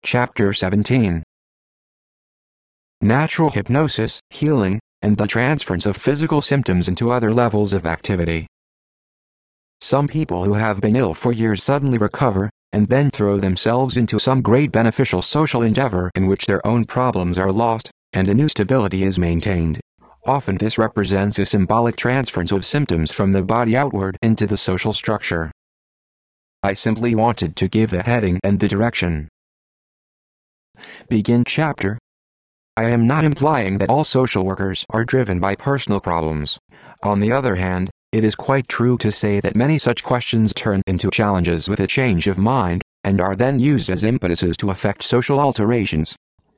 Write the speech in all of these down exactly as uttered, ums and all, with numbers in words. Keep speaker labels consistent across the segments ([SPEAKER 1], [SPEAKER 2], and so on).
[SPEAKER 1] Chapter seventeen. Natural hypnosis, healing, and the transference of physical symptoms into other levels of activity. Some people who have been ill for years suddenly recover, and then throw themselves into some great beneficial social endeavor in which their own problems are lost, and a new stability is maintained. Often this represents a symbolic transference of symptoms from the body outward into the social structure. I simply wanted to give the heading and the direction. Begin chapter. I am not implying that all social workers are driven by personal problems. On the other hand, it is quite true to say that many such questions turn into challenges with a change of mind, and are then used as impetuses to effect social alterations.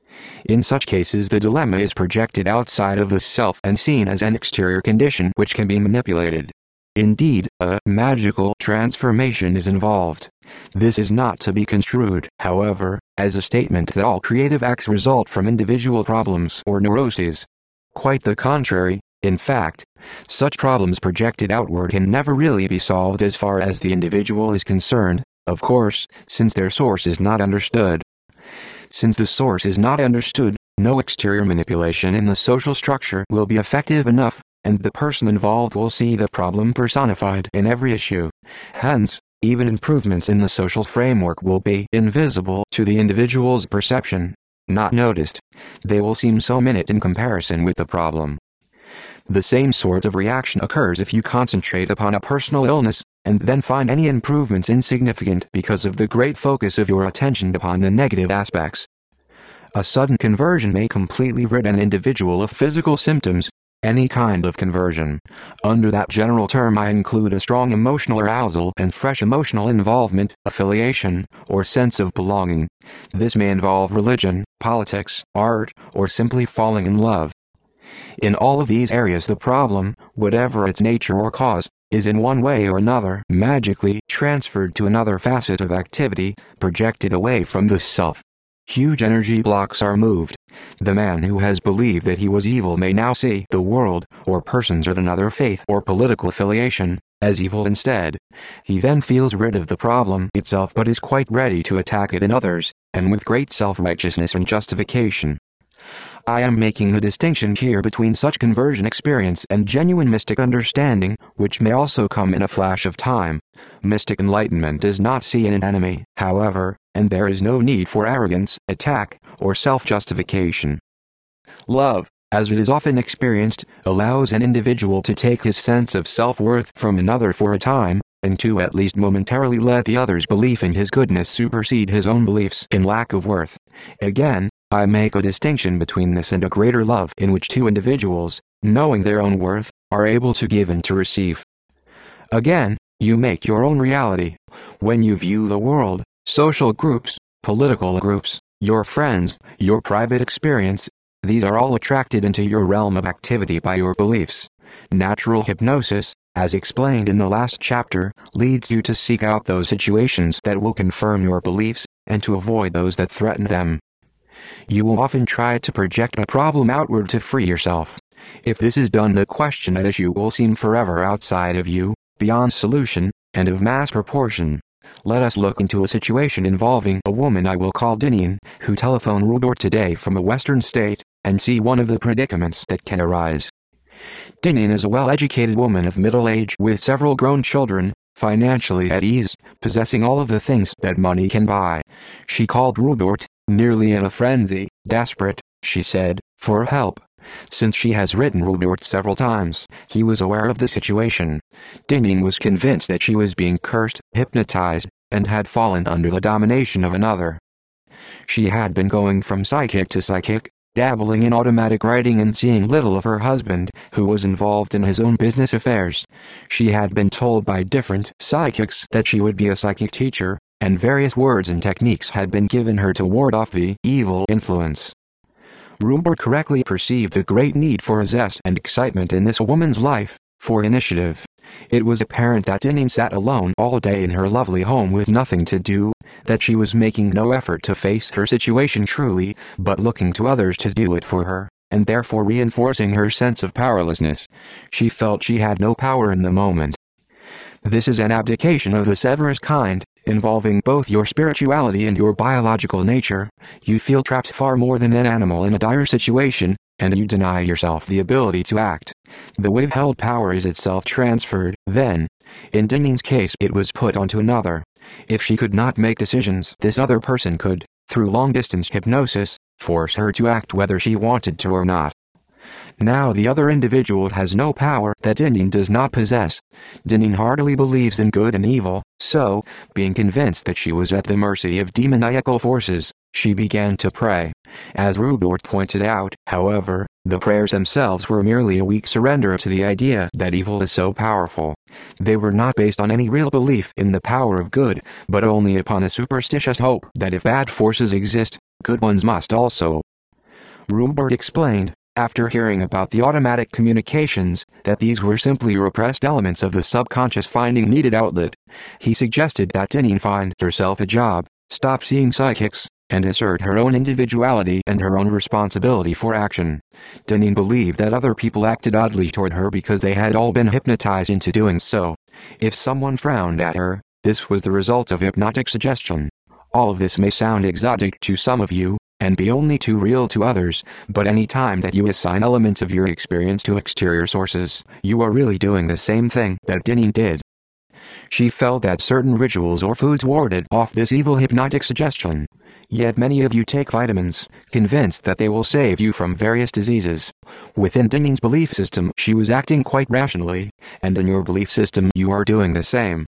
[SPEAKER 1] In such cases, the dilemma is projected outside of the self and seen as an exterior condition which can be manipulated. Indeed, a magical transformation is involved. This is not to be construed, however, as a statement that all creative acts result from individual problems or neuroses. Quite the contrary. In fact, such problems projected outward can never really be solved as far as the individual is concerned, of course, since their source is not understood. Since the source is not understood, no exterior manipulation in the social structure will be effective enough, and the person involved will see the problem personified in every issue. Hence, even improvements in the social framework will be invisible to the individual's perception. Not noticed. They will seem so minute in comparison with the problem. The same sort of reaction occurs if you concentrate upon a personal illness, and then find any improvements insignificant because of the great focus of your attention upon the negative aspects. A sudden conversion may completely rid an individual of physical symptoms. Any kind of conversion. Under that general term I include a strong emotional arousal and fresh emotional involvement, affiliation, or sense of belonging. This may involve religion, politics, art, or simply falling in love. In all of these areas the problem, whatever its nature or cause, is in one way or another magically transferred to another facet of activity, projected away from the self. Huge energy blocks are moved. The man who has believed that he was evil may now see the world, or persons of another faith or political affiliation, as evil instead. He then feels rid of the problem itself but is quite ready to attack it in others, and with great self-righteousness and justification. I am making a distinction here between such conversion experience and genuine mystic understanding, which may also come in a flash of time. Mystic enlightenment does not see an enemy, however, and there is no need for arrogance, attack, or self-justification. Love, as it is often experienced, allows an individual to take his sense of self-worth from another for a time, and to at least momentarily let the other's belief in his goodness supersede his own beliefs in lack of worth. Again, I make a distinction between this and a greater love in which two individuals, knowing their own worth, are able to give and to receive. Again, you make your own reality. When you view the world, social groups, political groups, your friends, your private experience, these are all attracted into your realm of activity by your beliefs. Natural hypnosis, as explained in the last chapter, leads you to seek out those situations that will confirm your beliefs, and to avoid those that threaten them. You will often try to project a problem outward to free yourself. If this is done, the question at issue will seem forever outside of you, beyond solution, and of mass proportion. Let us look into a situation involving a woman I will call Dinian, who telephoned Rudor today from a western state, and see one of the predicaments that can arise. Dinian is a well-educated woman of middle age with several grown children, financially at ease, possessing all of the things that money can buy. She called Rudort, nearly in a frenzy, desperate, she said, for help. Since she has written Rudort several times, he was aware of the situation. Dinian was convinced that she was being cursed, hypnotized, and had fallen under the domination of another. She had been going from psychic to psychic, dabbling in automatic writing and seeing little of her husband, who was involved in his own business affairs. She had been told by different psychics that she would be a psychic teacher, and various words and techniques had been given her to ward off the evil influence. Rudor correctly perceived the great need for a zest and excitement in this woman's life, for initiative. It was apparent that Dinian sat alone all day in her lovely home with nothing to do, that she was making no effort to face her situation truly, but looking to others to do it for her, and therefore reinforcing her sense of powerlessness. She felt she had no power in the moment. This is an abdication of the severest kind, involving both your spirituality and your biological nature, you feel trapped far more than an animal in a dire situation, and you deny yourself the ability to act. The withheld power is itself transferred, then. In Dineen's case, it was put onto another. If she could not make decisions, this other person could, through long-distance hypnosis, force her to act whether she wanted to or not. Now the other individual has no power that Dineen does not possess. Dineen heartily believes in good and evil, so, being convinced that she was at the mercy of demoniacal forces, she began to pray. As Rupert pointed out, however, the prayers themselves were merely a weak surrender to the idea that evil is so powerful. They were not based on any real belief in the power of good, but only upon a superstitious hope that if bad forces exist, good ones must also. Rupert explained, after hearing about the automatic communications, that these were simply repressed elements of the subconscious finding needed outlet. He suggested that Dineen find herself a job, stop seeing psychics, and assert her own individuality and her own responsibility for action. Dineen believed that other people acted oddly toward her because they had all been hypnotized into doing so. If someone frowned at her, this was the result of hypnotic suggestion. All of this may sound exotic to some of you, and be only too real to others, but any time that you assign elements of your experience to exterior sources, you are really doing the same thing that Dineen did. She felt that certain rituals or foods warded off this evil hypnotic suggestion. Yet many of you take vitamins, convinced that they will save you from various diseases. Within Dineen's belief system, she was acting quite rationally, and in your belief system you are doing the same.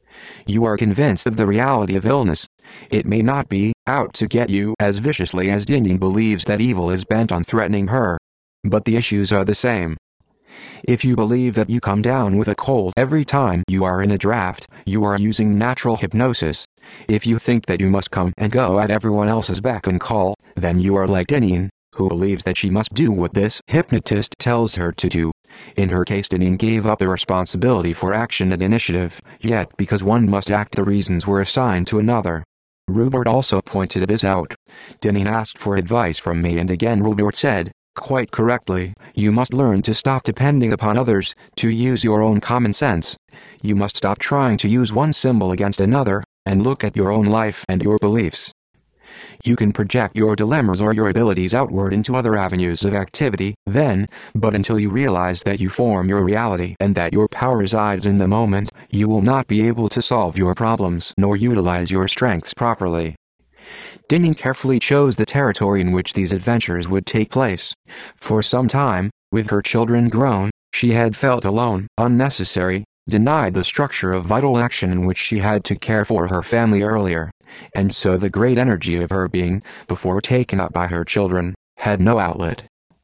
[SPEAKER 1] You are convinced of the reality of illness. It may not be out to get you as viciously as Dineen believes that evil is bent on threatening her. But the issues are the same. If you believe that you come down with a cold every time you are in a draft, you are using natural hypnosis. If you think that you must come and go at everyone else's beck and call, then you are like Dineen, who believes that she must do what this hypnotist tells her to do. In her case, Dineen gave up the responsibility for action and initiative, yet because one must act the reasons were assigned to another. Rupert also pointed this out. Dineen asked for advice from me, and again Rupert said, quite correctly, you must learn to stop depending upon others, to use your own common sense. You must stop trying to use one symbol against another, and look at your own life and your beliefs. You can project your dilemmas or your abilities outward into other avenues of activity, then, but until you realize that you form your reality and that your power resides in the moment, you will not be able to solve your problems nor utilize your strengths properly. Dineen carefully chose the territory in which these adventures would take place. For some time, with her children grown, she had felt alone, unnecessary, denied the structure of vital action in which she had to care for her family earlier, and so the great energy of her being, before taken up by her children, had no outlet.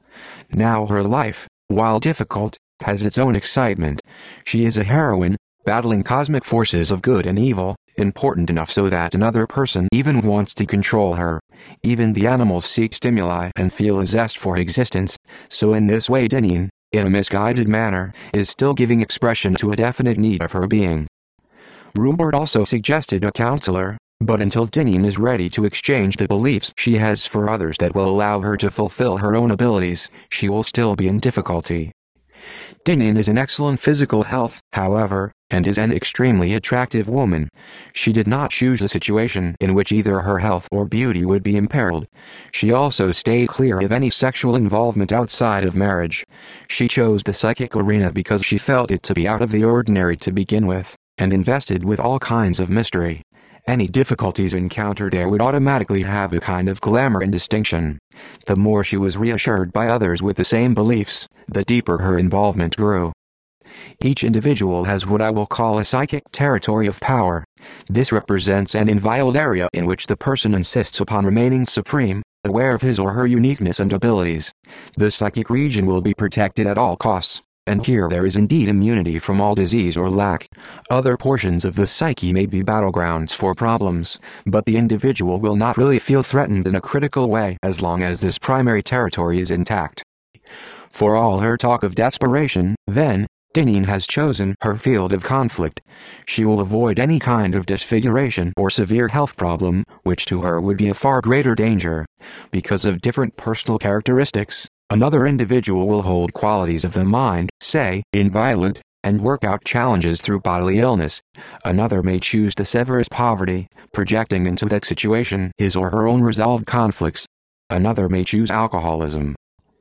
[SPEAKER 1] Now her life, while difficult, has its own excitement. She is a heroine, battling cosmic forces of good and evil, important enough so that another person even wants to control her. Even the animals seek stimuli and feel a zest for existence, so in this way Dineen, in a misguided manner, is still giving expression to a definite need of her being. Rupert also suggested a counselor, but until Dineen is ready to exchange the beliefs she has for others that will allow her to fulfill her own abilities, she will still be in difficulty. Dineen is in excellent physical health, however, and is an extremely attractive woman. She did not choose a situation in which either her health or beauty would be imperiled. She also stayed clear of any sexual involvement outside of marriage. She chose the psychic arena because she felt it to be out of the ordinary to begin with, and invested with all kinds of mystery. Any difficulties encountered there would automatically have a kind of glamour and distinction. The more she was reassured by others with the same beliefs, the deeper her involvement grew. Each individual has what I will call a psychic territory of power. This represents an inviolate area in which the person insists upon remaining supreme, aware of his or her uniqueness and abilities. The psychic region will be protected at all costs, and here there is indeed immunity from all disease or lack. Other portions of the psyche may be battlegrounds for problems, but the individual will not really feel threatened in a critical way as long as this primary territory is intact. For all her talk of desperation, then, Dineen has chosen her field of conflict. She will avoid any kind of disfiguration or severe health problem, which to her would be a far greater danger. Because of different personal characteristics, another individual will hold qualities of the mind, say, inviolate, and work out challenges through bodily illness. Another may choose to sever his poverty, projecting into that situation his or her own resolved conflicts. Another may choose alcoholism.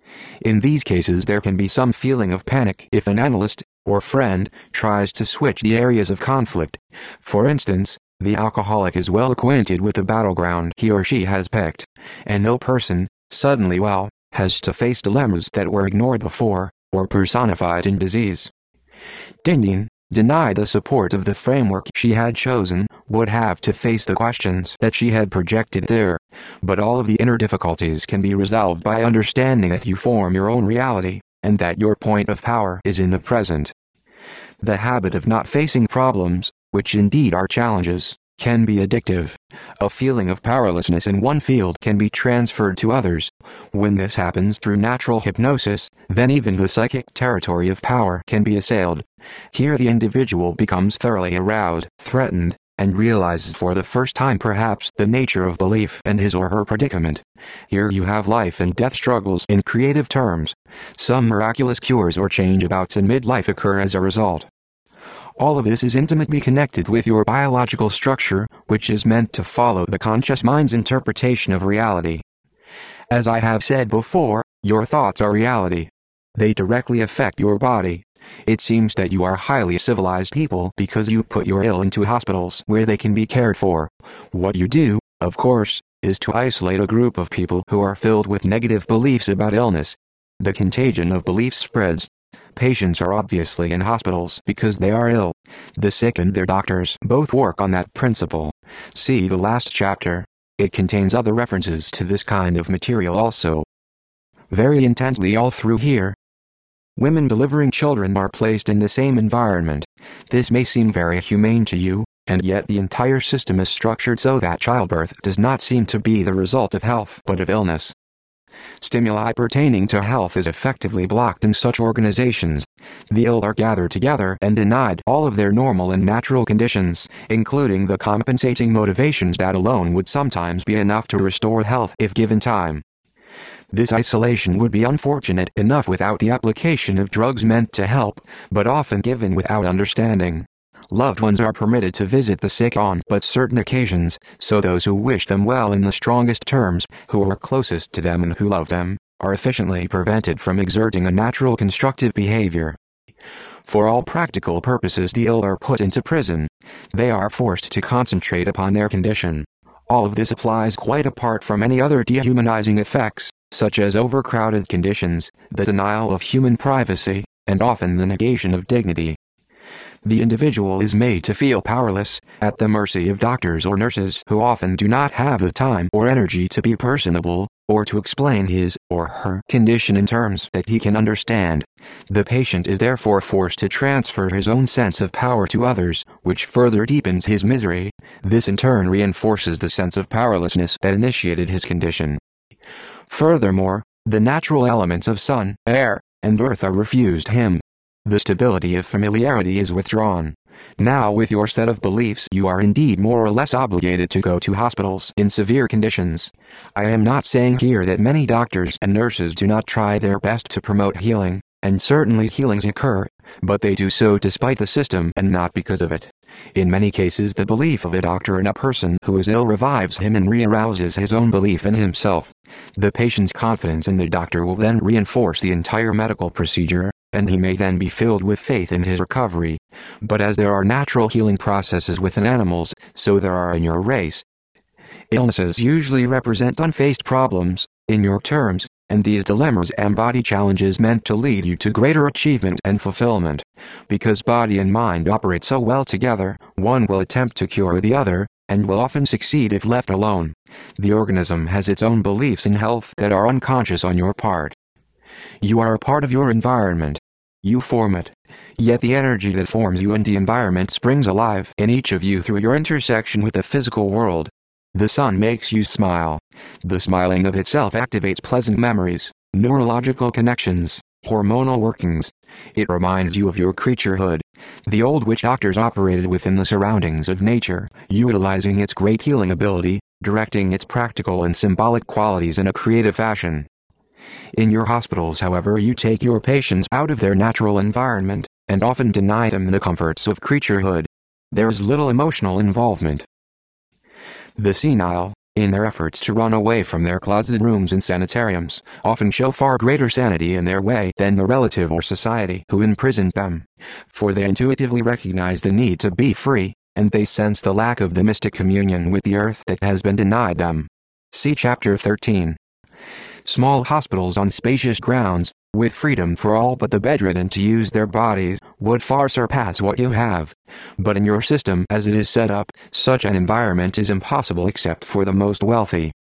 [SPEAKER 1] In these cases there can be some feeling of panic if an analyst, or friend, tries to switch the areas of conflict. For instance, the alcoholic is well acquainted with the battleground he or she has picked. An ill person, suddenly well, has to face dilemmas that were ignored before, or personified in disease. Dindin, denied the support of the framework she had chosen, would have to face the questions that she had projected there. But all of the inner difficulties can be resolved by understanding that you form your own reality, and that your point of power is in the present. The habit of not facing problems, which indeed are challenges, can be addictive. A feeling of powerlessness in one field can be transferred to others. When this happens through natural hypnosis, then even the psychic territory of power can be assailed. Here the individual becomes thoroughly aroused, threatened, and realizes for the first time perhaps the nature of belief and his or her predicament. Here you have life and death struggles in creative terms. Some miraculous cures or changeabouts in midlife occur as a result. All of this is intimately connected with your biological structure, which is meant to follow the conscious mind's interpretation of reality. As I have said before, your thoughts are reality. They directly affect your body. It seems that you are highly civilized people because you put your ill into hospitals where they can be cared for. What you do, of course, is to isolate a group of people who are filled with negative beliefs about illness. The contagion of beliefs spreads. Patients are obviously in hospitals because they are ill. The sick and their doctors both work on that principle. See the last chapter. It contains other references to this kind of material also. Very intently all through here. Women delivering children are placed in the same environment. This may seem very humane to you, and yet the entire system is structured so that childbirth does not seem to be the result of health but of illness. Stimuli pertaining to health is effectively blocked in such organizations. The ill are gathered together and denied all of their normal and natural conditions, including the compensating motivations that alone would sometimes be enough to restore health if given time. This isolation would be unfortunate enough without the application of drugs meant to help, but often given without understanding. Loved ones are permitted to visit the sick on but certain occasions, so those who wish them well in the strongest terms, who are closest to them and who love them, are efficiently prevented from exerting a natural constructive behavior. For all practical purposes the ill are put into prison. They are forced to concentrate upon their condition. All of this applies quite apart from any other dehumanizing effects, such as overcrowded conditions, the denial of human privacy, and often the negation of dignity. The individual is made to feel powerless, at the mercy of doctors or nurses who often do not have the time or energy to be personable, or to explain his or her condition in terms that he can understand. The patient is therefore forced to transfer his own sense of power to others, which further deepens his misery. This in turn reinforces the sense of powerlessness that initiated his condition. Furthermore, the natural elements of sun, air, and earth are refused him. The stability of familiarity is withdrawn. Now with your set of beliefs you are indeed more or less obligated to go to hospitals in severe conditions. I am not saying here that many doctors and nurses do not try their best to promote healing, and certainly healings occur, but they do so despite the system and not because of it. In many cases the belief of a doctor in a person who is ill revives him and re-arouses his own belief in himself. The patient's confidence in the doctor will then reinforce the entire medical procedure, and he may then be filled with faith in his recovery. But as there are natural healing processes within animals, so there are in your race. Illnesses usually represent unfaced problems, in your terms, and these dilemmas embody challenges meant to lead you to greater achievement and fulfillment. Because body and mind operate so well together, one will attempt to cure the other, and will often succeed if left alone. The organism has its own beliefs in health that are unconscious on your part. You are a part of your environment. You form it. Yet the energy that forms you and the environment springs alive in each of you through your intersection with the physical world. The sun makes you smile. The smiling of itself activates pleasant memories, neurological connections, hormonal workings. It reminds you of your creaturehood. The old witch doctors operated within the surroundings of nature, utilizing its great healing ability, directing its practical and symbolic qualities in a creative fashion. In your hospitals, however, you take your patients out of their natural environment, and often deny them the comforts of creaturehood. There is little emotional involvement. The senile, in their efforts to run away from their closeted rooms and sanitariums, often show far greater sanity in their way than the relative or society who imprisoned them, for they intuitively recognize the need to be free, and they sense the lack of the mystic communion with the earth that has been denied them. See Chapter thirteen. Small hospitals on spacious grounds, with freedom for all but the bedridden to use their bodies, would far surpass what you have. But in your system as it is set up, such an environment is impossible except for the most wealthy.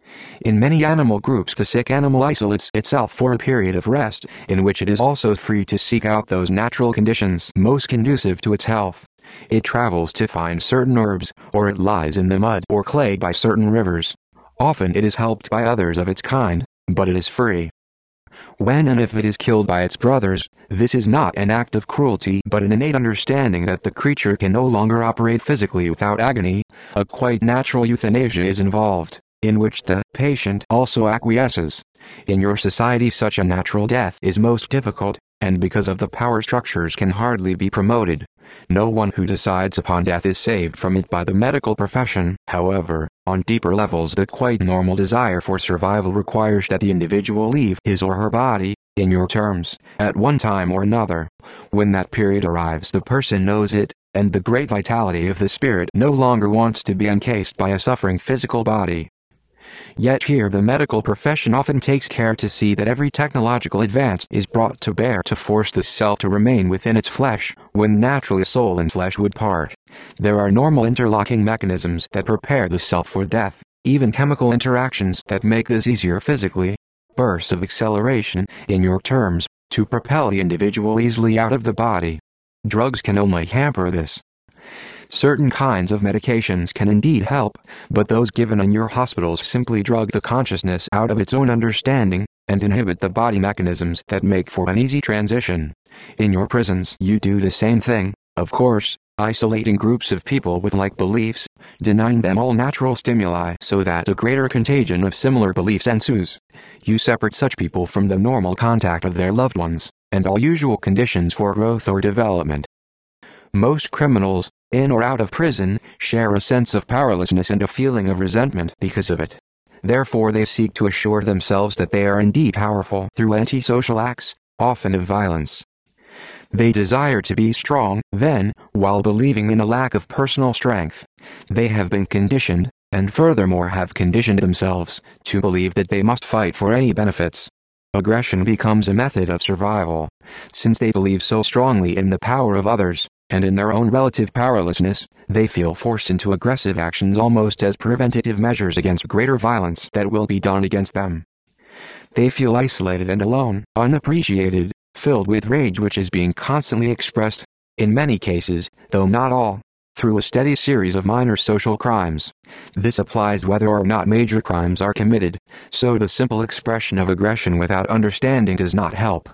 [SPEAKER 1] In many animal groups, the sick animal isolates itself for a period of rest, in which it is also free to seek out those natural conditions most conducive to its health. It travels to find certain herbs, or it lies in the mud or clay by certain rivers. Often it is helped by others of its kind, but it is free. When and if it is killed by its brothers, this is not an act of cruelty but an innate understanding that the creature can no longer operate physically without agony. A quite natural euthanasia is involved, in which the patient also acquiesces. In your society such a natural death is most difficult, and because of the power structures can hardly be promoted. No one who decides upon death is saved from it by the medical profession. However, on deeper levels the quite normal desire for survival requires that the individual leave his or her body, in your terms, at one time or another. When that period arrives the person knows it, and the great vitality of the spirit no longer wants to be encased by a suffering physical body. Yet here the medical profession often takes care to see that every technological advance is brought to bear to force the self to remain within its flesh, when naturally soul and flesh would part. There are normal interlocking mechanisms that prepare the self for death, even chemical interactions that make this easier physically. Bursts of acceleration, in your terms, to propel the individual easily out of the body. Drugs can only hamper this. Certain kinds of medications can indeed help, but those given in your hospitals simply drug the consciousness out of its own understanding, and inhibit the body mechanisms that make for an easy transition. In your prisons you do the same thing, of course, isolating groups of people with like beliefs, denying them all natural stimuli so that a greater contagion of similar beliefs ensues. You separate such people from the normal contact of their loved ones, and all usual conditions for growth or development. Most criminals, in or out of prison, share a sense of powerlessness and a feeling of resentment because of it. Therefore they seek to assure themselves that they are indeed powerful through antisocial acts, often of violence. They desire to be strong, then, while believing in a lack of personal strength, they have been conditioned, and furthermore have conditioned themselves, to believe that they must fight for any benefits. Aggression becomes a method of survival, since they believe so strongly in the power of others, and in their own relative powerlessness, they feel forced into aggressive actions almost as preventative measures against greater violence that will be done against them. They feel isolated and alone, unappreciated, filled with rage which is being constantly expressed, in many cases, though not all, through a steady series of minor social crimes. This applies whether or not major crimes are committed, so the simple expression of aggression without understanding does not help.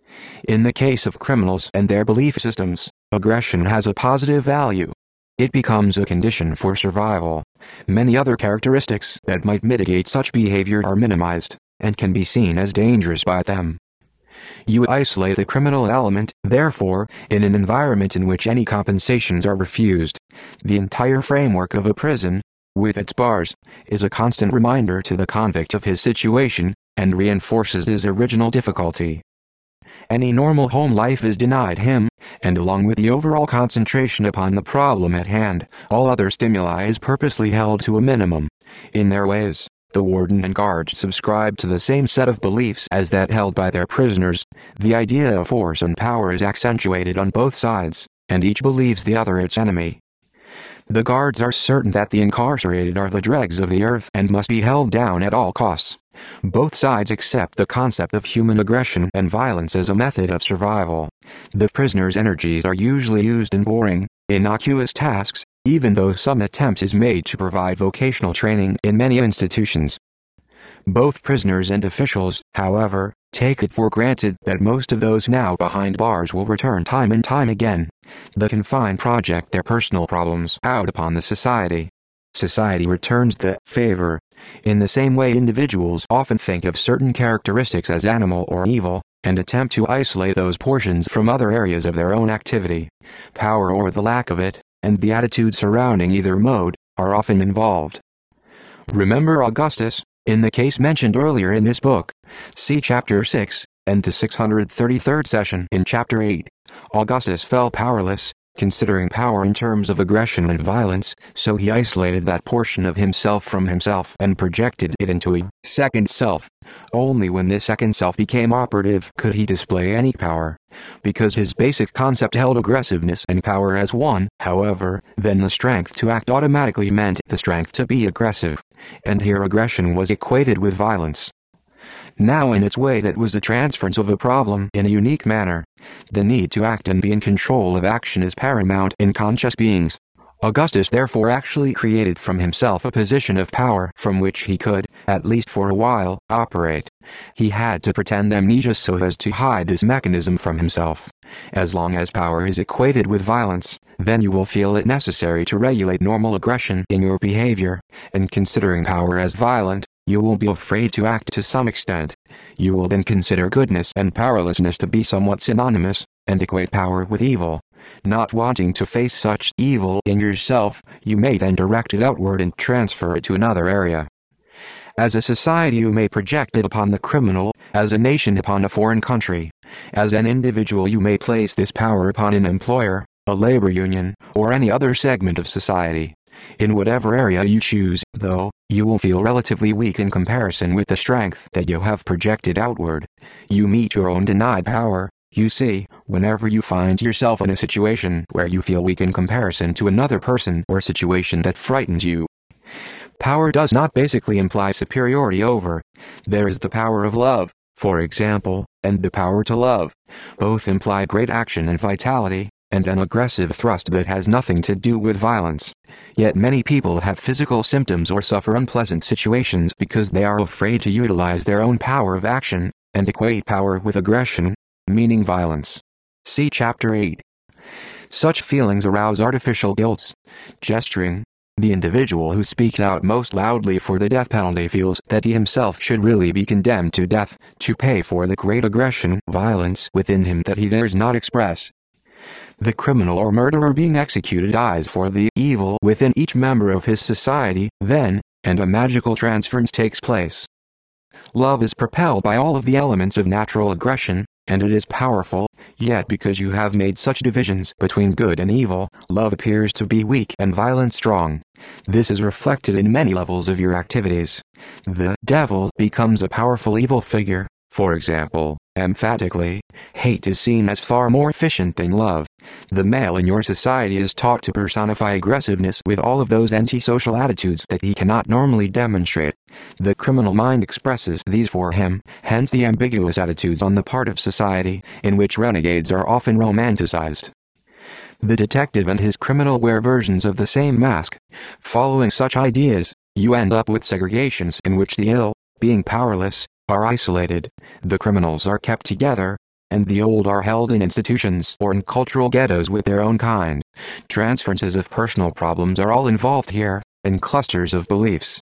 [SPEAKER 1] In the case of criminals and their belief systems, aggression has a positive value. It becomes a condition for survival. Many other characteristics that might mitigate such behavior are minimized, and can be seen as dangerous by them. You isolate the criminal element, therefore, in an environment in which any compensations are refused. The entire framework of a prison, with its bars, is a constant reminder to the convict of his situation, and reinforces his original difficulty. Any normal home life is denied him, and along with the overall concentration upon the problem at hand, all other stimuli is purposely held to a minimum. In their ways, the warden and guards subscribe to the same set of beliefs as that held by their prisoners. The idea of force and power is accentuated on both sides, and each believes the other its enemy. The guards are certain that the incarcerated are the dregs of the earth and must be held down at all costs. Both sides accept the concept of human aggression and violence as a method of survival. The prisoner's energies are usually used in boring, innocuous tasks, even though some attempt is made to provide vocational training in many institutions. Both prisoners and officials, however, take it for granted that most of those now behind bars will return time and time again. The confined project their personal problems out upon the society. Society returns the favor. In the same way individuals often think of certain characteristics as animal or evil, and attempt to isolate those portions from other areas of their own activity. Power or the lack of it, and the attitude surrounding either mode, are often involved. Remember Augustus, in the case mentioned earlier in this book. See Chapter six, and the six hundred thirty-third session in Chapter eight. Augustus felt powerless, considering power in terms of aggression and violence, so he isolated that portion of himself from himself and projected it into a second self. Only when this second self became operative could he display any power. Because his basic concept held aggressiveness and power as one, however, then the strength to act automatically meant the strength to be aggressive. And here aggression was equated with violence. Now in its way that was the transference of a problem in a unique manner. The need to act and be in control of action is paramount in conscious beings. Augustus therefore actually created from himself a position of power from which he could, at least for a while, operate. He had to pretend amnesia so as to hide this mechanism from himself. As long as power is equated with violence, then you will feel it necessary to regulate normal aggression in your behavior, and considering power as violent, you will be afraid to act to some extent. You will then consider goodness and powerlessness to be somewhat synonymous, and equate power with evil. Not wanting to face such evil in yourself, you may then direct it outward and transfer it to another area. As a society you may project it upon the criminal, as a nation upon a foreign country. As an individual you may place this power upon an employer, a labor union, or any other segment of society. In whatever area you choose, though, you will feel relatively weak in comparison with the strength that you have projected outward. You meet your own denied power, you see, whenever you find yourself in a situation where you feel weak in comparison to another person or situation that frightens you. Power does not basically imply superiority over. There is the power of love, for example, and the power to love. Both imply great action and vitality, and an aggressive thrust that has nothing to do with violence. Yet many people have physical symptoms or suffer unpleasant situations because they are afraid to utilize their own power of action, and equate power with aggression, meaning violence. See Chapter eight. Such feelings arouse artificial guilts. Gesturing. The individual who speaks out most loudly for the death penalty feels that he himself should really be condemned to death, to pay for the great aggression, violence within him that he dares not express. The criminal or murderer being executed dies for the evil within each member of his society, then, and a magical transference takes place. Love is propelled by all of the elements of natural aggression, and it is powerful, yet because you have made such divisions between good and evil, love appears to be weak and violence strong. This is reflected in many levels of your activities. The devil becomes a powerful evil figure. For example, emphatically, hate is seen as far more efficient than love. The male in your society is taught to personify aggressiveness with all of those antisocial attitudes that he cannot normally demonstrate. The criminal mind expresses these for him, hence the ambiguous attitudes on the part of society, in which renegades are often romanticized. The detective and his criminal wear versions of the same mask. Following such ideas, you end up with segregations in which the ill, being powerless, are isolated, the criminals are kept together, and the old are held in institutions or in cultural ghettos with their own kind. Transferences of personal problems are all involved here, and clusters of beliefs.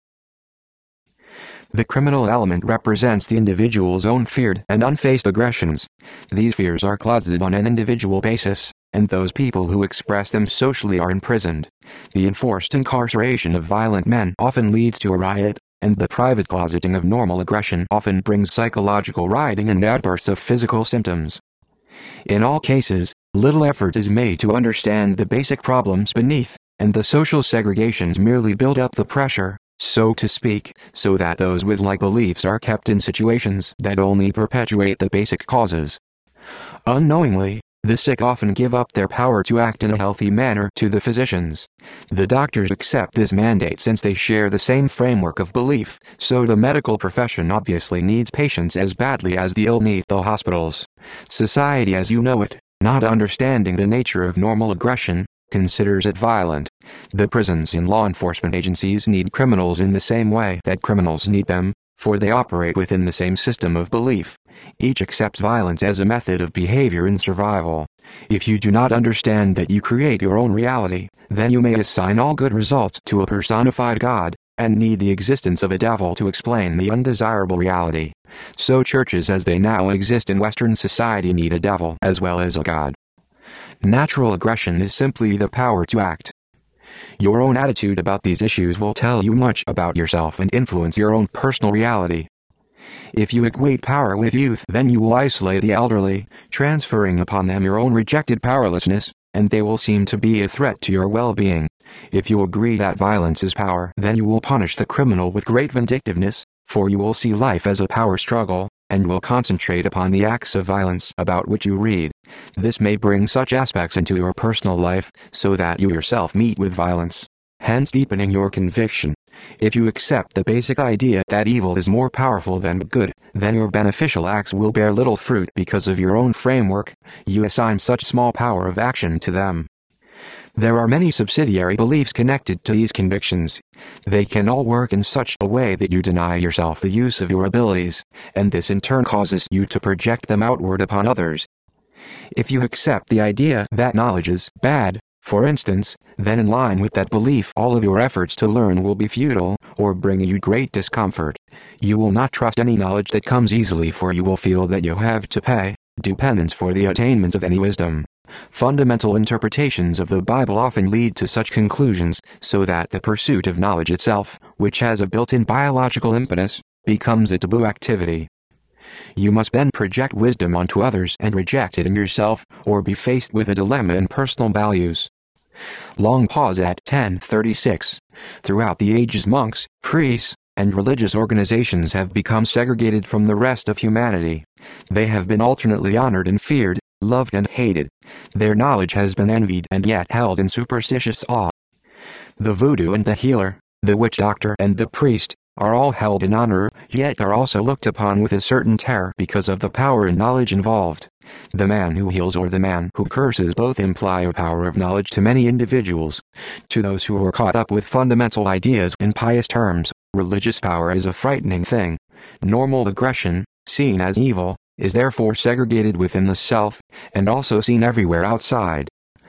[SPEAKER 1] The criminal element represents the individual's own feared and unfaced aggressions. These fears are closeted on an individual basis, and those people who express them socially are imprisoned. The enforced incarceration of violent men often leads to a riot, and the private closeting of normal aggression often brings psychological rioting and outbursts of physical symptoms. In all cases, little effort is made to understand the basic problems beneath, and the social segregations merely build up the pressure, so to speak, so that those with like beliefs are kept in situations that only perpetuate the basic causes. Unknowingly, the sick often give up their power to act in a healthy manner to the physicians. The doctors accept this mandate since they share the same framework of belief, so the medical profession obviously needs patients as badly as the ill need the hospitals. Society as you know it, not understanding the nature of normal aggression, considers it violent. The prisons and law enforcement agencies need criminals in the same way that criminals need them, for they operate within the same system of belief. Each accepts violence as a method of behavior in survival. If you do not understand that you create your own reality, then you may assign all good results to a personified God, and need the existence of a devil to explain the undesirable reality. So churches as they now exist in Western society need a devil as well as a god. Natural aggression is simply the power to act. Your own attitude about these issues will tell you much about yourself and influence your own personal reality. If you equate power with youth, then you will isolate the elderly, transferring upon them your own rejected powerlessness, and they will seem to be a threat to your well-being. If you agree that violence is power, then you will punish the criminal with great vindictiveness, for you will see life as a power struggle, and will concentrate upon the acts of violence about which you read. This may bring such aspects into your personal life, so that you yourself meet with violence, hence deepening your conviction. If you accept the basic idea that evil is more powerful than good, then your beneficial acts will bear little fruit because of your own framework. You assign such small power of action to them. There are many subsidiary beliefs connected to these convictions. They can all work in such a way that you deny yourself the use of your abilities, and this in turn causes you to project them outward upon others. If you accept the idea that knowledge is bad, for instance, then in line with that belief all of your efforts to learn will be futile, or bring you great discomfort. You will not trust any knowledge that comes easily, for you will feel that you have to pay, do penance for the attainment of any wisdom. Fundamental interpretations of the Bible often lead to such conclusions, so that the pursuit of knowledge itself, which has a built-in biological impetus, becomes a taboo activity. You must then project wisdom onto others and reject it in yourself, or be faced with a dilemma in personal values. Long pause at ten thirty-six. Throughout the ages, monks, priests, and religious organizations have become segregated from the rest of humanity. They have been alternately honored and feared, loved and hated. Their knowledge has been envied and yet held in superstitious awe. The voodoo and the healer, the witch doctor and the priest, are all held in honor, yet are also looked upon with a certain terror because of the power and knowledge involved. The man who heals or the man who curses both imply a power of knowledge to many individuals. To those who are caught up with fundamental ideas in pious terms, religious power is a frightening thing. Normal aggression, seen as evil, is therefore segregated within the self, and also seen everywhere outside.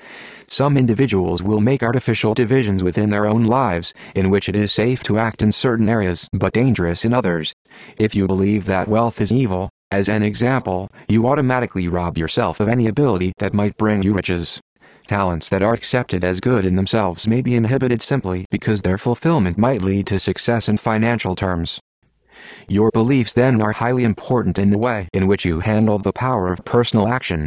[SPEAKER 1] Some individuals will make artificial divisions within their own lives, in which it is safe to act in certain areas but dangerous in others. If you believe that wealth is evil, as an example, you automatically rob yourself of any ability that might bring you riches. Talents that are accepted as good in themselves may be inhibited simply because their fulfillment might lead to success in financial terms. Your beliefs then are highly important in the way in which you handle the power of personal action.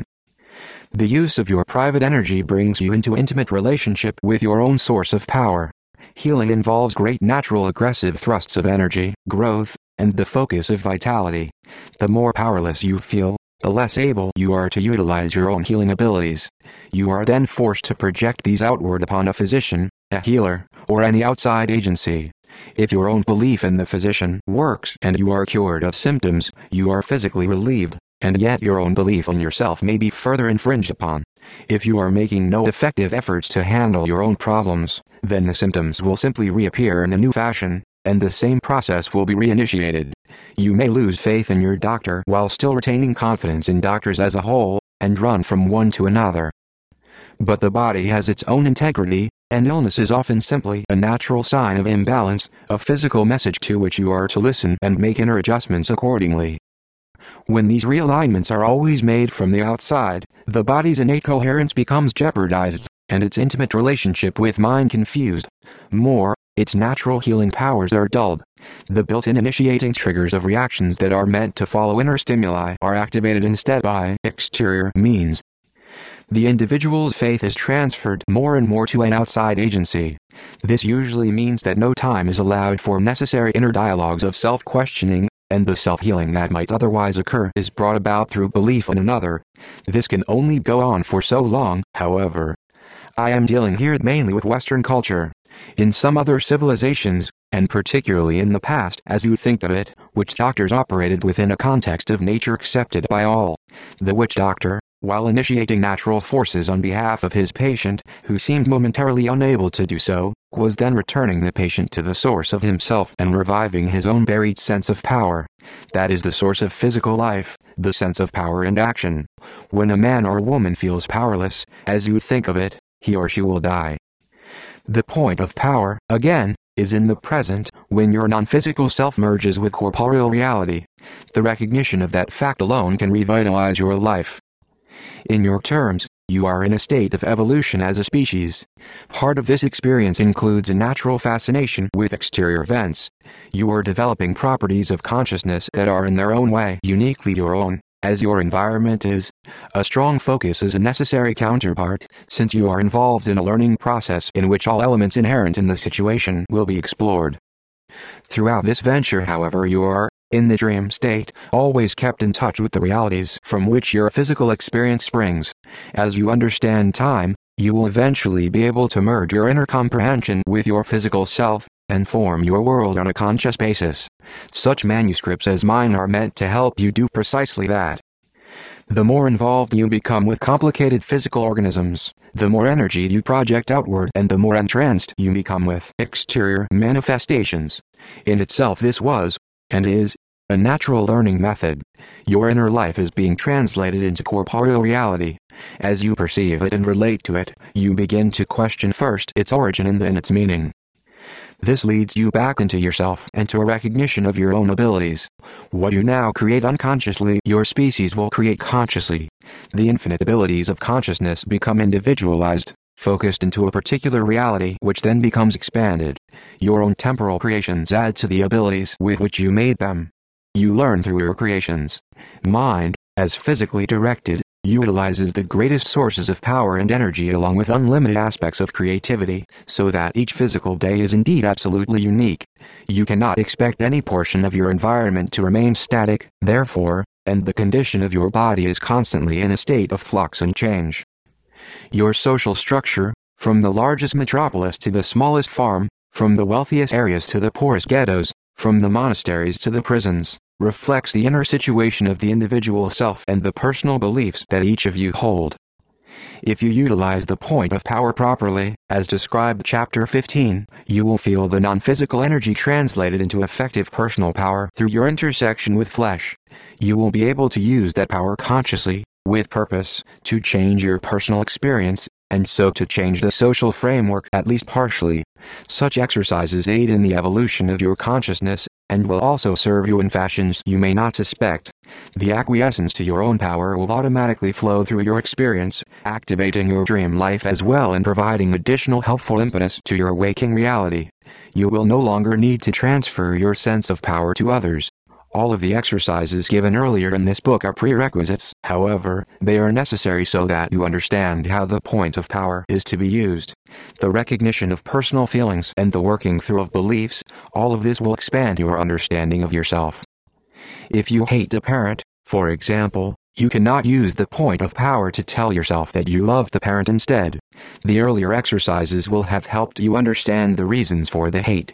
[SPEAKER 1] The use of your private energy brings you into intimate relationship with your own source of power. Healing involves great natural aggressive thrusts of energy, growth, and the focus of vitality. The more powerless you feel, the less able you are to utilize your own healing abilities. You are then forced to project these outward upon a physician, a healer, or any outside agency. If your own belief in the physician works and you are cured of symptoms, you are physically relieved, and yet your own belief in yourself may be further infringed upon. If you are making no effective efforts to handle your own problems, then the symptoms will simply reappear in a new fashion, and the same process will be reinitiated. You may lose faith in your doctor while still retaining confidence in doctors as a whole, and run from one to another. But the body has its own integrity, and illness is often simply a natural sign of imbalance, a physical message to which you are to listen and make inner adjustments accordingly. When these realignments are always made from the outside, the body's innate coherence becomes jeopardized, and its intimate relationship with mind confused. More, its natural healing powers are dulled. The built-in initiating triggers of reactions that are meant to follow inner stimuli are activated instead by exterior means. The individual's faith is transferred more and more to an outside agency. This usually means that no time is allowed for necessary inner dialogues of self-questioning, and the self-healing that might otherwise occur is brought about through belief in another. This can only go on for so long, however. I am dealing here mainly with Western culture. In some other civilizations, and particularly in the past as you think of it, witch doctors operated within a context of nature accepted by all. The witch doctor, while initiating natural forces on behalf of his patient, who seemed momentarily unable to do so, was then returning the patient to the source of himself and reviving his own buried sense of power. That is the source of physical life, the sense of power and action. When a man or woman feels powerless, as you think of it, he or she will die. The point of power, again, is in the present, when your non-physical self merges with corporeal reality. The recognition of that fact alone can revitalize your life. In your terms, you are in a state of evolution as a species. Part of this experience includes a natural fascination with exterior events. You are developing properties of consciousness that are in their own way uniquely your own, as your environment is. A strong focus is a necessary counterpart, since you are involved in a learning process in which all elements inherent in the situation will be explored. Throughout this venture, however, you are, in the dream state, always kept in touch with the realities from which your physical experience springs. As you understand time, you will eventually be able to merge your inner comprehension with your physical self, and form your world on a conscious basis. Such manuscripts as mine are meant to help you do precisely that. The more involved you become with complicated physical organisms, the more energy you project outward and the more entranced you become with exterior manifestations. In itself this was, and is, a natural learning method. Your inner life is being translated into corporeal reality. As you perceive it and relate to it, you begin to question first its origin and then its meaning. This leads you back into yourself and to a recognition of your own abilities. What you now create unconsciously, your species will create consciously. The infinite abilities of consciousness become individualized, focused into a particular reality which then becomes expanded. Your own temporal creations add to the abilities with which you made them. You learn through your creations. Mind, as physically directed, utilizes the greatest sources of power and energy along with unlimited aspects of creativity, so that each physical day is indeed absolutely unique. You cannot expect any portion of your environment to remain static, therefore, and the condition of your body is constantly in a state of flux and change. Your social structure, from the largest metropolis to the smallest farm, from the wealthiest areas to the poorest ghettos, from the monasteries to the prisons, reflects the inner situation of the individual self and the personal beliefs that each of you hold. If you utilize the point of power properly, as described chapter fifteen, you will feel the non-physical energy translated into effective personal power through your intersection with flesh. You will be able to use that power consciously, with purpose, to change your personal experience, and so to change the social framework at least partially. Such exercises aid in the evolution of your consciousness, and will also serve you in fashions you may not suspect. The acquiescence to your own power will automatically flow through your experience, activating your dream life as well and providing additional helpful impetus to your waking reality. You will no longer need to transfer your sense of power to others. All of the exercises given earlier in this book are prerequisites, however, they are necessary so that you understand how the point of power is to be used. The recognition of personal feelings and the working through of beliefs, all of this will expand your understanding of yourself. If you hate a parent, for example, you cannot use the point of power to tell yourself that you love the parent instead. The earlier exercises will have helped you understand the reasons for the hate.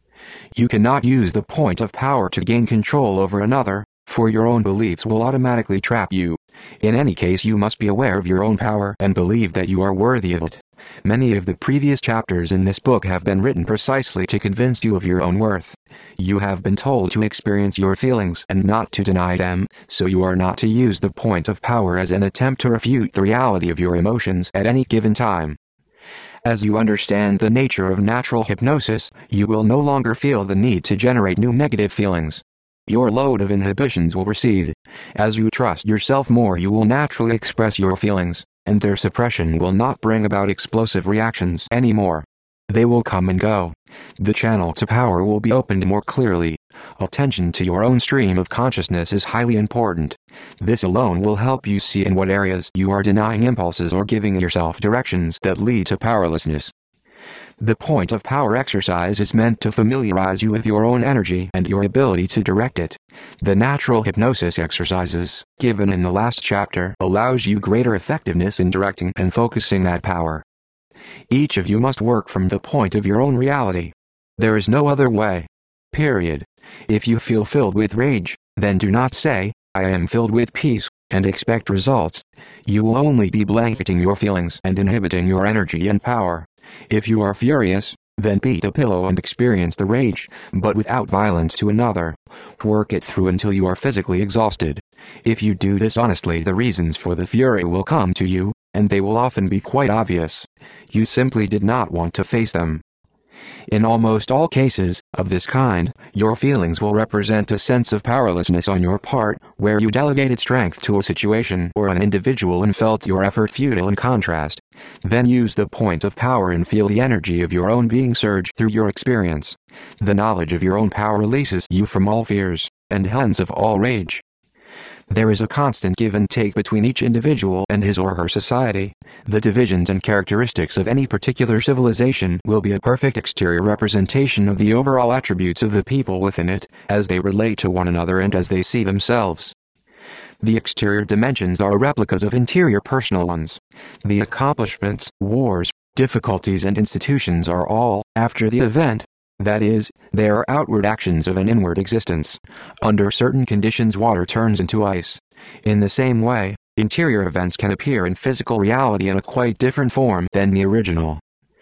[SPEAKER 1] You cannot use the point of power to gain control over another, for your own beliefs will automatically trap you. In any case, you must be aware of your own power and believe that you are worthy of it. Many of the previous chapters in this book have been written precisely to convince you of your own worth. You have been told to experience your feelings and not to deny them, so you are not to use the point of power as an attempt to refute the reality of your emotions at any given time. As you understand the nature of natural hypnosis, you will no longer feel the need to generate new negative feelings. Your load of inhibitions will recede. As you trust yourself more, you will naturally express your feelings, and their suppression will not bring about explosive reactions anymore. They will come and go. The channel to power will be opened more clearly. Attention to your own stream of consciousness is highly important. This alone will help you see in what areas you are denying impulses or giving yourself directions that lead to powerlessness. The point of power exercise is meant to familiarize you with your own energy and your ability to direct it. The natural hypnosis exercises, given in the last chapter, allows you greater effectiveness in directing and focusing that power. Each of you must work from the point of your own reality. There is no other way. Period. If you feel filled with rage, then do not say, "I am filled with peace," and expect results. You will only be blanketing your feelings and inhibiting your energy and power. If you are furious, then beat a pillow and experience the rage, but without violence to another. Work it through until you are physically exhausted. If you do this honestly, the reasons for the fury will come to you, and they will often be quite obvious. You simply did not want to face them. In almost all cases of this kind, your feelings will represent a sense of powerlessness on your part, where you delegated strength to a situation or an individual and felt your effort futile in contrast. Then use the point of power and feel the energy of your own being surge through your experience. The knowledge of your own power releases you from all fears, and hence of all rage. There is a constant give and take between each individual and his or her society. The divisions and characteristics of any particular civilization will be a perfect exterior representation of the overall attributes of the people within it, as they relate to one another and as they see themselves. The exterior dimensions are replicas of interior personal ones. The accomplishments, wars, difficulties and institutions are all, after the event, that is, they are outward actions of an inward existence. Under certain conditions water turns into ice. In the same way, interior events can appear in physical reality in a quite different form than the original.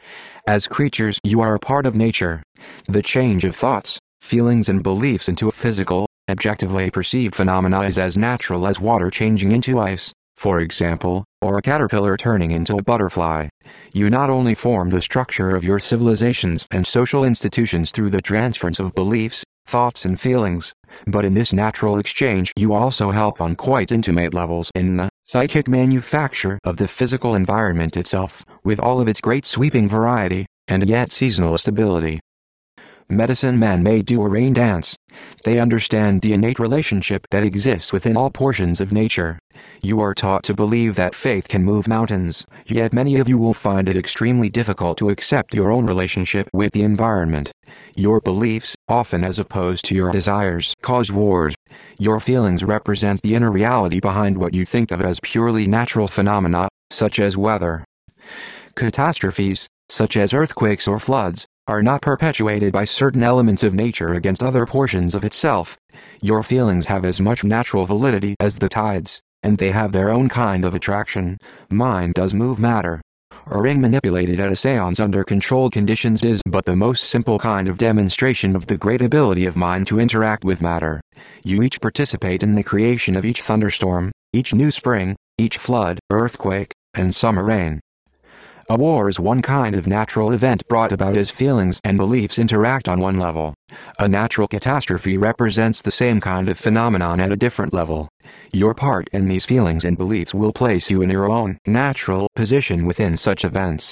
[SPEAKER 1] As creatures, you are a part of nature. The change of thoughts, feelings and beliefs into a physical, objectively perceived phenomena is as natural as water changing into ice, for example, or a caterpillar turning into a butterfly. You not only form the structure of your civilizations and social institutions through the transference of beliefs, thoughts and feelings, but in this natural exchange you also help on quite intimate levels in the psychic manufacture of the physical environment itself, with all of its great sweeping variety, and yet seasonal stability. Medicine men may do a rain dance. They understand the innate relationship that exists within all portions of nature. You are taught to believe that faith can move mountains, yet many of you will find it extremely difficult to accept your own relationship with the environment. Your beliefs, often as opposed to your desires, cause wars. Your feelings represent the inner reality behind what you think of as purely natural phenomena, such as weather. Catastrophes, such as earthquakes or floods, are not perpetuated by certain elements of nature against other portions of itself. Your feelings have as much natural validity as the tides, and they have their own kind of attraction. Mind does move matter. A ring manipulated at a seance under controlled conditions is but the most simple kind of demonstration of the great ability of mind to interact with matter. You each participate in the creation of each thunderstorm, each new spring, each flood, earthquake, and summer rain. A war is one kind of natural event brought about as feelings and beliefs interact on one level. A natural catastrophe represents the same kind of phenomenon at a different level. Your part in these feelings and beliefs will place you in your own natural position within such events.